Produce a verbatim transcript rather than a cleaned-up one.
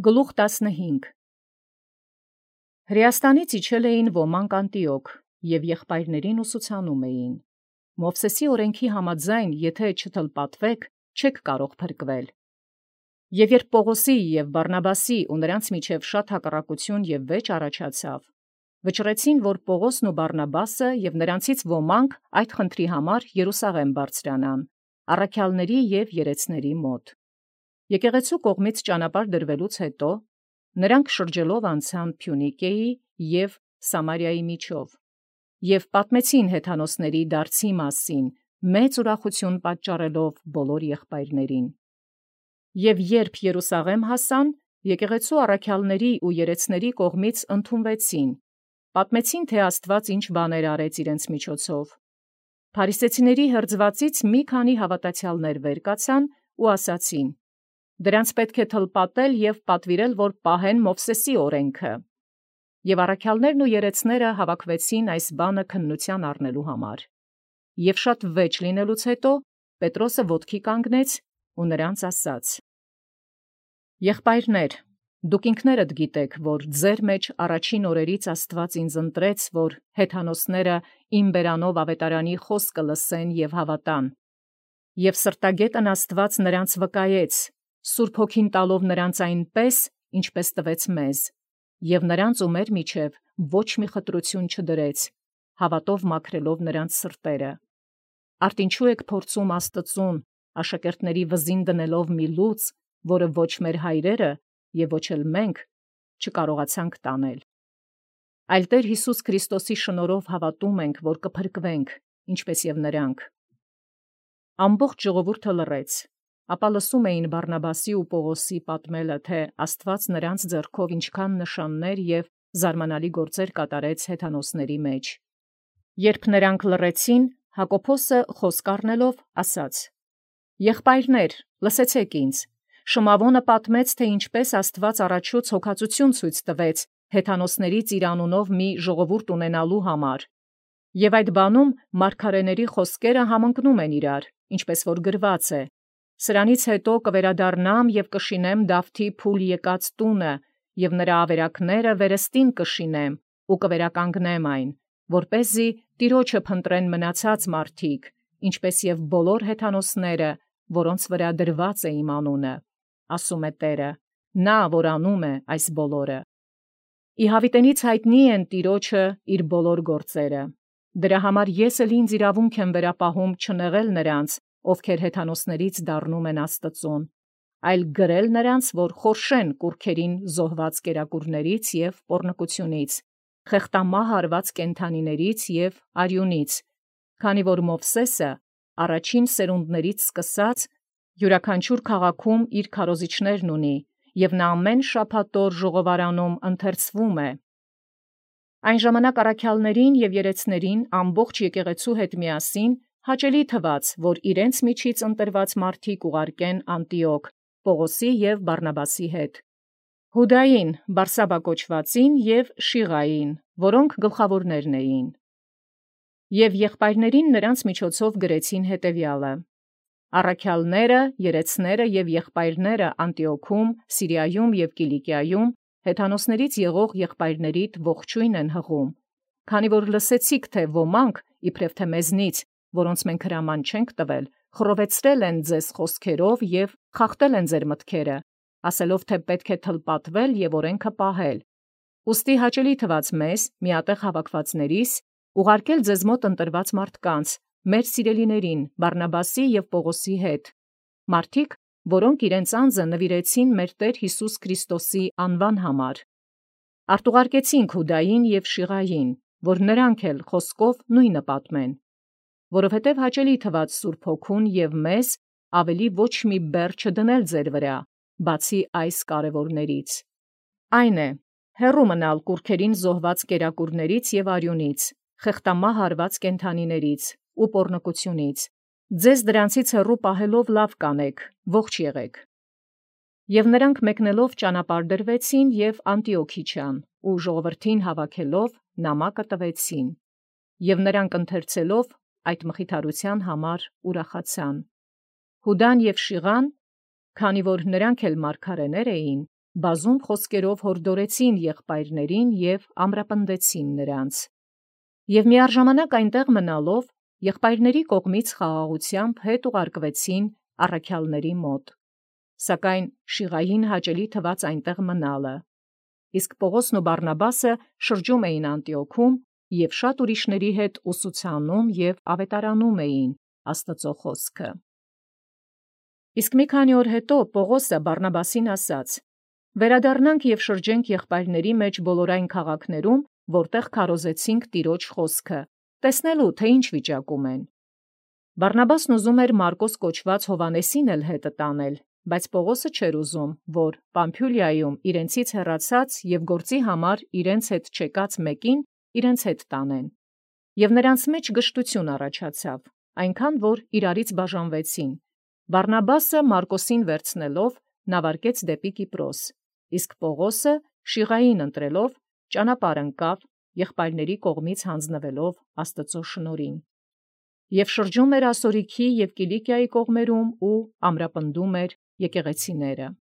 Գլուխ տասնհինգ Հրեաստանից իջել էին ոմանք Անտիոք և եղբայրներին ուսուցանում էին. Մովսեսի օրենքի համաձայն, եթե չթլպատվեք, չեք կարող փրկվել։ Եվ երբ Պողոսի և Բարնաբասի ու նրանց միջև շատ հակառակություն և վեճ առաջացավ, վճռեցին, որ Պողոսն ու Բարնաբասը և նրանցից ոմանք այդ խնդրի համար Երուսաղեմ բարձրանան, առաքյալների և երեցների մոտ։ Եկեղեցու կողմից ճանապարհ դրվելուց հետո նրանք շրջելով անցան Փյունիկիայի և Սամարիայի միջով և պատմեցին հեթանոսների դարձի մասին, մեծ ուրախություն պատճառելով բոլոր եղբայրներին։ Եվ երբ Երուսաղեմ հասան, եկեղեցու առաքյալների ու երեցների կողմից ընդունվեցին, պատմեցին, թե Աստված ինչ բաներ արեց իրենց միջոցով։ Փարիսեցիների հրձվածից մի քանի հավատացյալներ վեր կացան ու ասացին. «Դրանց պետք է թլպատել և պատվիրել, որ պահեն Մովսեսի օրենքը»։ Եվ առաքյալներն ու երեցները հավաքվեցին այս բանը քննության առնելու համար։ Եվ շատ վեճ լինելուց հետո Պետրոսը ոտքի կանգնեց ու նրանց ասաց. «Եղբայրներ, դուք ինքներդ գիտեք, որ ձեր մեջ առաջին օրերից Աստված ինձ ընտրեց, որ հեթանոսները իմ բերանով ավետարանի խոսքը լսեն և հավատան։ Եվ սրտագետն Աստված նրանց վկայեց, Սուրբ Հոգին տալով նրանց այնպես, ինչպես տվեց մեզ, և նրանց ու մեր միջև ոչ մի խտրություն չդրեց, հավատով մաքրելով նրանց սրտերը։ Արդ ինչու եք փորձում Աստծուն, աշակերտների վզին դնելով մի լուծ, որը ոչ մեր հայրերը և ոչ էլ մենք չկարողացանք տանել։ Այլ Տեր Հիսուս Քրիստոսի շնորհով հավատում ենք, որ կփրկվենք, ինչպես և նրանք։ Ամբողջ ժողովուրդը լռեց, ապա լսում էին Բարնաբասի ու Պողոսի պատմելը, թե Աստված նրանց ձեռքով ինչքան նշաններ և զարմանալի գործեր կատարեց հեթանոսների մեջ։ Երբ նրանք լռեցին, Հակոբոսը խոսք առնելով ասաց. «Եղբայրներ, լսեցեք ինձ. Շմավոնը պատմեց, թե ինչպես Աստված առաջուց հոգածություն ցույց տվեց հեթանոսներից իր անունով մի ժողովուրդ ունենալու համար։ Եվ այդ բանում մարգարեների խոսքերը համընկնում են իրար, ինչպես որ գրված է. Սրանից հետո կվերադառնամ և կշինեմ Դավթի փուլ եկած տունը, և նրա ավերակները վերստին կշինեմ ու կվերականգնեմ այն, որպեսզի Տիրոջը փնտրեն մնացած մարդիկ, ինչպես և բոլոր հեթանոսները, որոնց վրա դրված է իմ անունը, ասում է Տերը, նա, որ անում է այս բոլորը։ Ի հավիտենից հայտնի են Տիրոջը իր բոլոր գործերը։ Դրա համար ես էլ ինձ իրավունք եմ վերապահում չնեղել նրանց, ովքեր հեթանոսներից դառնում են Աստծուն, այլ գրել նրանց, որ խորշեն կուռքերին զոհված կերակուրներից և պոռնկությունից, խեղտամահ արված կենդանիներից և արյունից, քանի որ Մովսեսը առաջին սերունդներից սկսած յուրաքանչյուր քաղաքում իր քարոզիչներն ունի, և նա ամեն շաբաթ օր ժողովարանում ընթերցվում է։ Այն ժամանակ առաքյալներին և երեցներին ամբողջ եկեղեցու հետ միասին հաճելի թվաց, որ իրենց միջից ընտրված մարդիկ ուղարկեն Անտիոք Պողոսի և Բարնաբասի հետ, Յուդային, Բարսաբա կոչվածին և Շիղային, որոնք գլխավորներն էին։ Եվ եղբայրներին նրանց միջոցով գրեցին հետևյալը. առաքյալները, երեցները և եղբայրները Անտիոքում, Սիրիայում և Կիլիկիայում հեթանոսներից եղող եղբայրներիդ ողջույն են հղում, քանի որ լսեցիք, թե ոմանք, իբրև թե մեզնից, որոնց մենք հրաման չենք տվել, խռովեցրել են ձեզ խոսքերով և խախտել են ձեր մտքերը, ասելով, թե պետք է թլպատվել և օրենքը պահել։ Ուստի հաճելի թվաց մեզ, միատեղ հավաքվածներիս, ուղարկել ձեզ մոտ ընտրված մարդկանց, մեր սիրելիներին, Բարնաբասի և Պողոսի հետ, մարդիկ, որոնք իրենց անձը նվիրեցին մեր Տեր Հիսուս Քրիստոսի անվան համար։ Արտուղարկեցինք Յուդային և Շիղային, որ նրանք էլ խոսքով նույնը պատմեն, որովհետև հաճելի թվաց Սուրբ Հոգուն և մեզ ավելի ոչ մի բեռ չդնել ձեր վրա, բացի այս կարևորներից. այն է, հեռու մնալ կուռքերին զոհված կերակուրներից և արյունից, խեղտամահ արված կենդանիներից ու պոռնկությունից, ձեզ դրանցից հեռու պահելով լավ կանեք, ողջ եղեք։ Եվ նրանք մեկնելով ճանապարհ դրվեցին և Անտիոք իջան, ու ժողովրդին հավաքելով նամակը տվեցին, և նրանք ընթերցելով այդ մխիթարության համար ուրախացան։ Յուդան և Շիղան, քանի որ նրանք էլ մարգարեներ էին, բազում խոսքերով հորդորեցին եղբայրներին և ամրապնդեցին նրանց։ Եվ միառժամանակ այնտեղ մնալով, եղբայրների կողմից խաղաղությամբ հետ ուղարկվեցին առաքյալների մոտ։ Սակայն Շիղային հաճելի թվաց այնտեղ մնալը։ Իսկ Պողոսն ու Բարնաբասը շրջում էին Անտիոքում և շատ ուրիշների հետ ուսուցանում և ավետարանում էին Աստծո խոսքը։ Իսկ մի քանի օր հետո Պողոսը Բարնաբասին ասաց. «Վերադառնանք և շրջենք եղբայրների մեջ բոլոր այն քաղաքներում, որտեղ քարոզեցինք Տիրոջ խոսքը, տեսնելու, թե ինչ վիճակում են»։ Բարնաբասն ուզում էր Մարկոս կոչված Հովհաննեսին էլ հետը տանել, բայց Պողոսը չէր ուզում, որ Պամփիլիայում իրենցից հեռացած և գործի համար իրենց հետ չեկած մեկին իրենց հետ տանեն։ Եւ նրանց մեջ գժտություն առաջացավ, այնքան որ իրարից բաժանվեցին։ Բարնաբասը Մարկոսին վերցնելով նավարկեց դեպի Կիպրոս, իսկ Պողոսը Շիղային ընտրելով ճանապարհ ընկավ, եղբայրների կողմից հանձնվելով Աստծո շնորհին։ Եվ շրջում էր Ասորիքի և Կիլիկիայի կողմերում ու ամրապնդում էր եկեղեցիները։